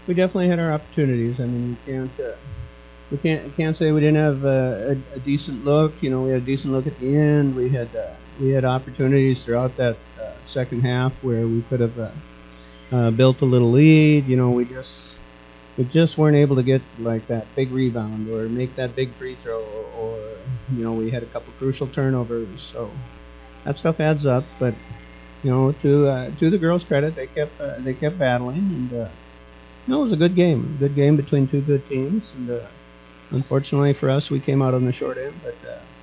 we definitely had our opportunities. I mean, we can't say we didn't have a decent look. You know, we had a decent look at the end. We had opportunities throughout that second half where we could have built a little lead. You know, we just weren't able to get like that big rebound or make that big free throw, or we had a couple crucial turnovers. So that stuff adds up. But to the girls' credit, they kept battling, and it was a good game between two good teams. And unfortunately for us, we came out on the short end. But